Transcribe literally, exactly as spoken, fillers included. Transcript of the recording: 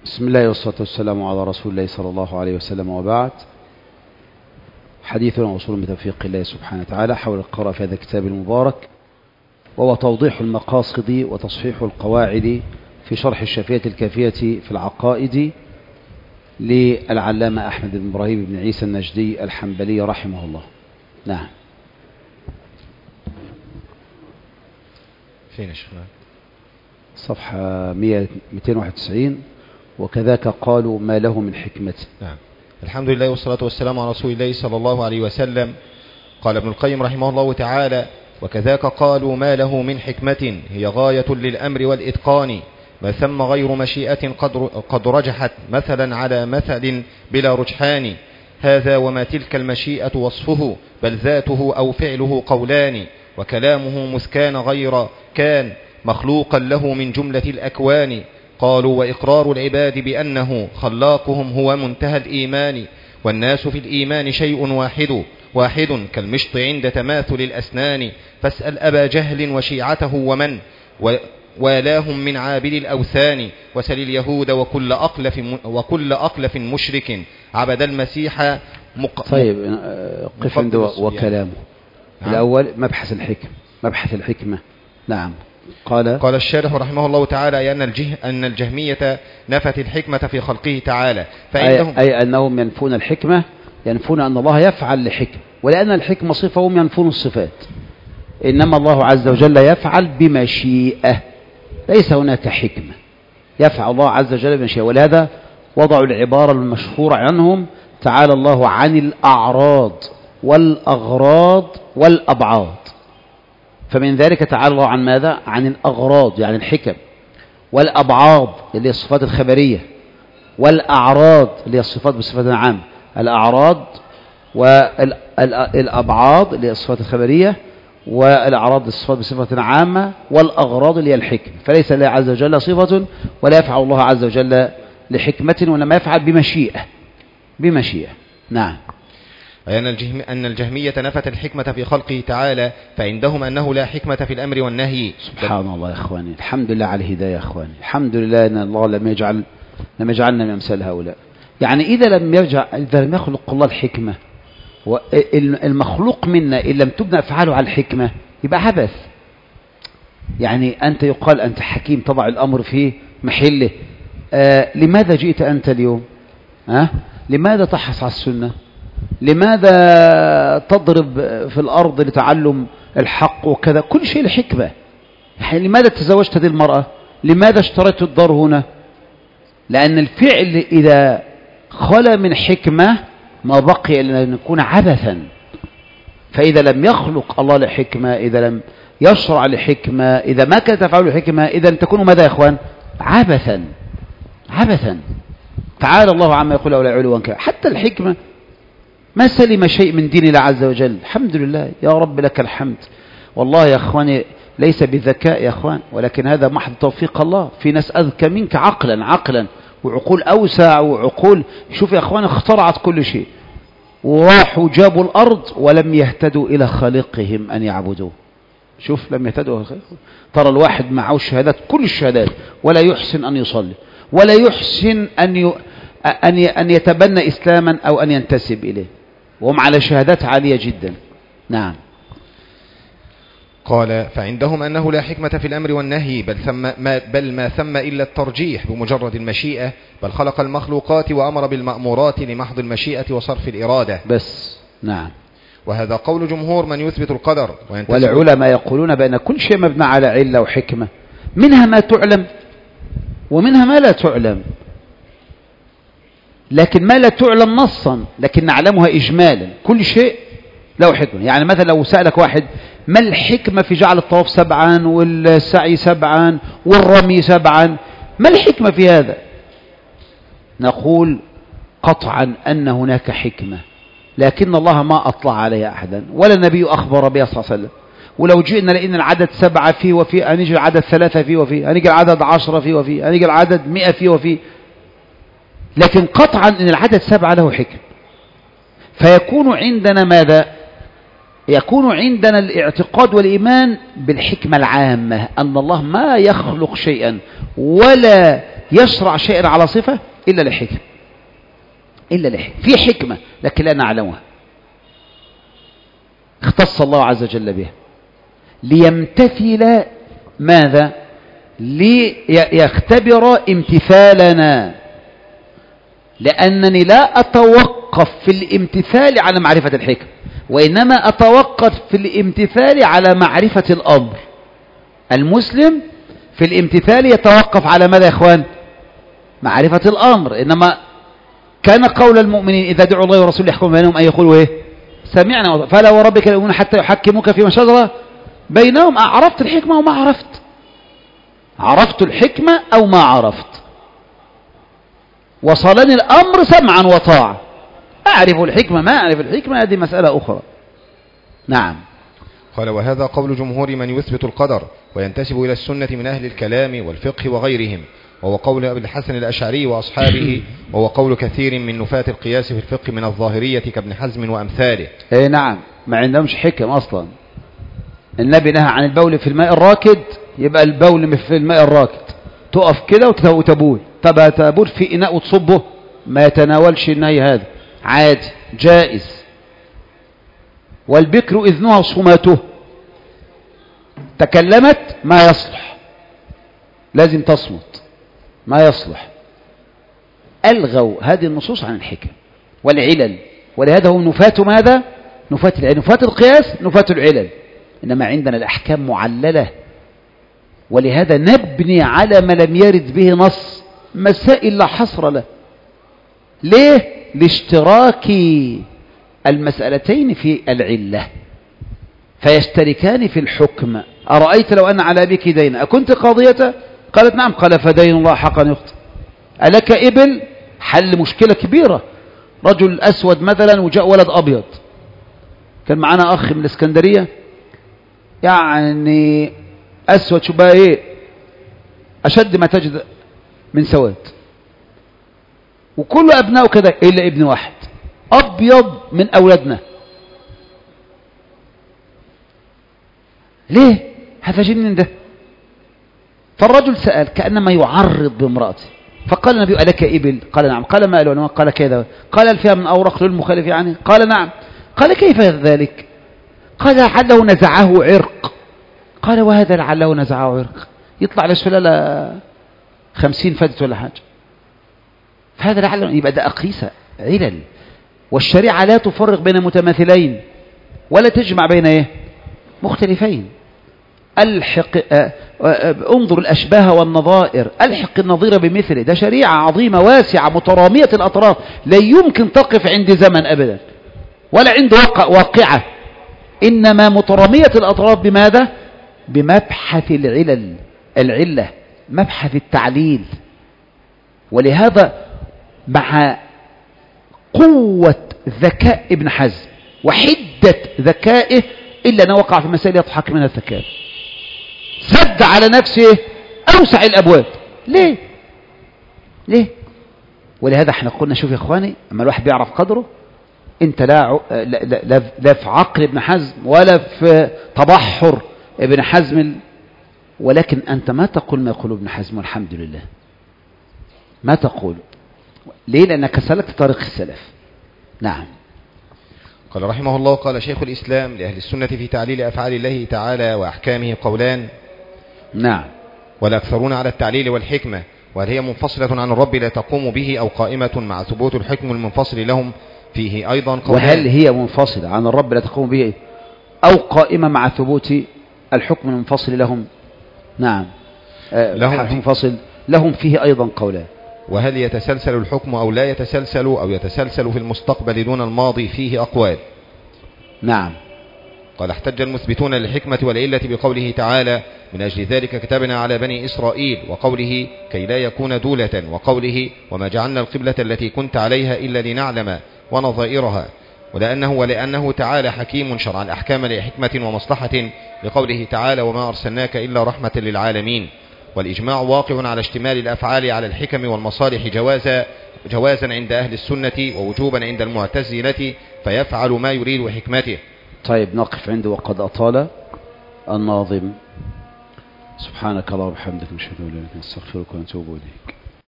بسم الله والصلاة والسلام على رسول الله صلى الله عليه وسلم، وبعد. حديثنا وصول بتوفيق الله سبحانه وتعالى حول القراءة في هذا الكتاب المبارك، وهو توضيح المقاصد وتصحيح القواعد في شرح الشافية الكافية في العقائد للعلامة أحمد بن إبراهيم بن عيسى النجدي الحنبلي رحمه الله. نعم. فين شيخنا؟ صفحة مئتين وواحد وتسعين. وكذاك قالوا ما له من حكمة. نعم. الحمد لله والصلاة والسلام على رسول الله صلى الله عليه وسلم. قال ابن القيم رحمه الله تعالى: وكذاك قالوا ما له من حكمة هي غاية للأمر والإتقان، ما ثم غير مشيئة قد, قد رجحت مثلا على مثل بلا رجحان، هذا وما تلك المشيئة وصفه بل ذاته أو فعله قولان، وكلامه مسكان غير كان مخلوقا له من جملة الأكوان. قالوا وإقرار العباد بأنه خلاقهم هو منتهى الإيمان، والناس في الإيمان شيء واحد واحد كالمشط عند تماثل الأسنان، فاسأل أبا جهل وشيعته ومن والاهم من عابد الأوثان، وسل اليهود وكل أقلف, وكل أقلف مشرك عبد المسيح مق... طيب قف عنده وكلامه. نعم. الأول مبحث الحكم مبحث الحكمة. نعم. قال قال الشارح رحمه الله تعالى أن, الجه أن الجهمية نفت الحكمة في خلقه تعالى، فإنهم أي, أي أنهم ينفون الحكمة، ينفون أن الله يفعل لحكم، ولأن الحكمة صفة هم ينفون الصفات. إنما الله عز وجل يفعل بمشيئة، ليس هناك حكمة، يفعل الله عز وجل بمشيئة. ولهذا وضعوا العبارة المشهورة عنهم: تعالى الله عن الأعراض والأغراض والأبعاض. فمن ذلك تعالى الله عن ماذا؟ عن الأغراض يعني الحكم، والأبعاض اللي هي الصفات الخبرية، والأعراض اللي هي الصفات بصفة عامة. الأعراض والأبعاض اللي هي الصفات الخبرية، والأعراض الصفات بصفة عامة، والأغراض اللي هي الحكم. فليس الله عز وجل صفة، ولا يفعل الله عز وجل لحكمة، وإنما يفعل بمشيئة بمشيئة. نعم. أن الجهم أن الجهمية نفت الحكمة في خلقه تعالى، فعندهم أنه لا حكمة في الأمر والنهي. سبحان الله يا أخواني، الحمد لله على الهداية يا أخواني، الحمد لله أن الله لم يجعل لم يجعلنا من أمثال هؤلاء. يعني إذا لم يرجع إذا لم يخلق الله الحكمة، والمخلوق منا إن لم تبنى أفعاله على الحكمة يبقى عبث. يعني أنت يقال أنت حكيم تضع الأمر في محله. آه لماذا جئت أنت اليوم؟ ها؟ آه؟ لماذا تحرص على السنة؟ لماذا تضرب في الأرض لتعلم الحق وكذا؟ كل شيء لحكمة. يعني لماذا تزوجت هذه المرأة؟ لماذا اشتريت الدار هنا؟ لأن الفعل إذا خلا من حكمة ما بقي إلا أن يكون عبثا. فإذا لم يخلق الله لحكمة، إذا لم يشرع لحكمة، إذا ما كانت تفعل لحكمة، إذا تكون ماذا يا إخوان؟ عبثا عبثا. تعالى الله عما يقول أولى علوا كبيرا. حتى الحكمة ما سلم شيء من دين الله عز وجل. الحمد لله يا رب لك الحمد. والله يا أخواني ليس بالذكاء يا أخوان، ولكن هذا محض توفيق الله. في ناس أذكى منك عقلا عقلا وعقول أوسع وعقول. شوف يا أخوان اخترعت كل شيء، وراحوا جابوا الأرض ولم يهتدوا إلى خالقهم أن يعبدوه. شوف لم يهتدوا. ترى الواحد معه شهادات كل الشهادات ولا يحسن أن يصلي، ولا يحسن أن ي... أن أن يتبنى إسلاما أو أن ينتسب إليه، وهم على شهادات عالية جدا. نعم. قال فعندهم أنه لا حكمة في الأمر والنهي، بل, ثم ما بل ما ثم إلا الترجيح بمجرد المشيئة، بل خلق المخلوقات وأمر بالمأمورات لمحض المشيئة وصرف الإرادة بس. نعم. وهذا قول جمهور من يثبت القدر. والعلماء يقولون بأن كل شيء مبنى على علة وحكمة، منها ما تعلم ومنها ما لا تعلم، لكن ما لا تعلم نصا لكن نعلمها إجمالا. كل شيء له حكمة. يعني مثلا لو سألك واحد ما الحكمة في جعل الطواف سبعا والسعي سبعا والرمي سبعا، ما الحكمة في هذا؟ نقول قطعا أن هناك حكمة، لكن الله ما أطلع عليها أحدا ولا النبي أخبر بها صلى الله عليه وسلم. ولو جئنا لأن العدد سبعة فيه وفيه، هنيجي العدد ثلاثة فيه وفيه، هنيجي العدد عشرة فيه وفيه، هنيجي العدد مئة فيه وفيه، لكن قطعا أن العدد سبعة له حكم. فيكون عندنا ماذا؟ يكون عندنا الاعتقاد والإيمان بالحكمة العامة، أن الله ما يخلق شيئا ولا يشرع شيئا على صفة إلا لحكمة، إلا لحكمة في حكمة لكن لا نعلمها، اختص الله عز وجل بها ليمتثل ماذا؟ ليختبر امتثالنا، لأنني لا أتوقف في الامتثال على معرفة الحكم، وإنما أتوقف في الامتثال على معرفة الأمر. المسلم في الامتثال يتوقف على ماذا يا إخوان؟ معرفة الأمر. إنما كان قول المؤمنين إذا دعوا الله ورسوله يحكم بينهم أن يقولوا إيه؟ سمعنا. فلا وربك لا يؤمنون حتى يحكموك فيما شجر بينهم. عرفت الحكمة وما عرفت، عرفت الحكمة أو ما عرفت، وصلني الأمر سمعا وطاعة، أعرف الحكمة ما أعرف الحكمة هذه مسألة أخرى. نعم. قال وهذا قول جمهور من يثبت القدر وينتسب إلى السنة من أهل الكلام والفقه وغيرهم، وهو قول أبي الحسن الأشعري وأصحابه، وهو قول كثير من نفاة القياس في الفقه من الظاهرية كابن حزم وأمثاله. اي نعم، ما عندهمش حكم أصلا. النبي نهى عن البول في الماء الراكد، يبقى البول في الماء الراكد تقف كده وتبول. طب تبول في إناء وتصبه، ما يتناولش النهي هذا، عادي جائز. والبكر إذنها صماته، تكلمت ما يصلح لازم تصمت، ما يصلح. ألغوا هذه النصوص عن الحكم والعلل، ولهذا هم نفاة ماذا؟ نفاة العلل، نفاة القياس، نفاة العلل. إنما عندنا الأحكام معللة، ولهذا نبني على ما لم يرد به نص، مسائل لا حصر له. ليه؟ لاشتراك المسألتين في العلة فيشتركان في الحكم. أرأيت لو أن على أبيك دين أكنت قاضية؟ قالت نعم. قال فدين الله حقا يخطئ. ألك إبل؟ حل مشكلة كبيرة. رجل أسود مثلا وجاء ولد أبيض. كان معنا أخ من الإسكندرية يعني أسود شو بقى إيه أشد ما تجد من سواد، وكل أبنائه كذا إلا ابن واحد أبيض من أولادنا. ليه؟ هذا جنن ده. فالرجل سأل كأنما يعرض بامرأته، فقال النبي ألك إبل؟ قال نعم. قال ما ألوانها؟ قال كذا. قال هل فيها من أورق للمخالف يعني؟ قال نعم. قال كيف ذلك؟ قال لعله نزعه عرق. قال وهذا لعله نزعه عرق، يطلع لسلالة خمسين فدت ولا حاجة. فهذا لعله يبقى ده أقيسة علل. والشريعة لا تفرق بين متماثلين ولا تجمع بين ايه مختلفين. الحق اه اه انظر الأشباه والنظائر، الحق النظير بمثله. ده شريعة عظيمة واسعة مترامية الأطراف، لا يمكن تقف عند زمن أبدا ولا عند واقع واقعة، إنما مترامية الأطراف بماذا؟ بمبحث العلل، العلة مبحث التعليل. ولهذا مع قوة ذكاء ابن حزم وحدة ذكائه إلا أنه وقع في مسائل يضحك منها الذكاء، سد على نفسه أوسع الأبواب. ليه؟ ليه؟ ولهذا احنا قلنا شوف يا إخواني، أما الواحد بيعرف قدره، انت لا, لا, لا, لا, لا في عقل ابن حزم ولا في تبحر ابن حزم، ولكن أنت ما تقول ما يقول ابن حزم، والحمد لله ما تقول. ليه؟ لأنك سلكت طريق السلف. نعم. قال رحمه الله: قال شيخ الإسلام: لأهل السنة في تعليل أفعال الله تعالى وأحكامه قولان. نعم. والأكثرون على التعليل والحكمة، وهل هي منفصلة عن الرب لا تقوم به، أو قائمة مع ثبوت الحكم المنفصل لهم فيه أيضا قولان. وهل هي منفصلة عن الرب لا تقوم به أو قائمة مع ثبوت الحكم المنفصل لهم؟ نعم. آه لهم منفصل لهم فيه أيضا قولان. وهل يتسلسل الحكم أو لا يتسلسل، أو يتسلسل في المستقبل دون الماضي، فيه أقوال. نعم. قال: احتج المثبتون للحكمة والعلة بقوله تعالى: من أجل ذلك كتبنا على بني إسرائيل، وقوله: كي لا يكون دولة، وقوله: وما جعلنا القبلة التي كنت عليها إلا لنعلم، ونظائرها. ولأنه, ولأنه تعالى حكيم شرع الأحكام لحكمة ومصلحة، لقوله تعالى: وما أرسلناك إلا رحمة للعالمين. والإجماع واقع على اشتمال الأفعال على الحكم والمصالح جوازا, جوازا عند أهل السنة، ووجوبا عند المعتزلة، فيفعل ما يريد حكمته. طيب نقف عنده. وقد أطال الناظم. سبحانك اللهم وبحمدك، نشهد أن لا إله إلا أنت، نستغفرك ونتوب إليك.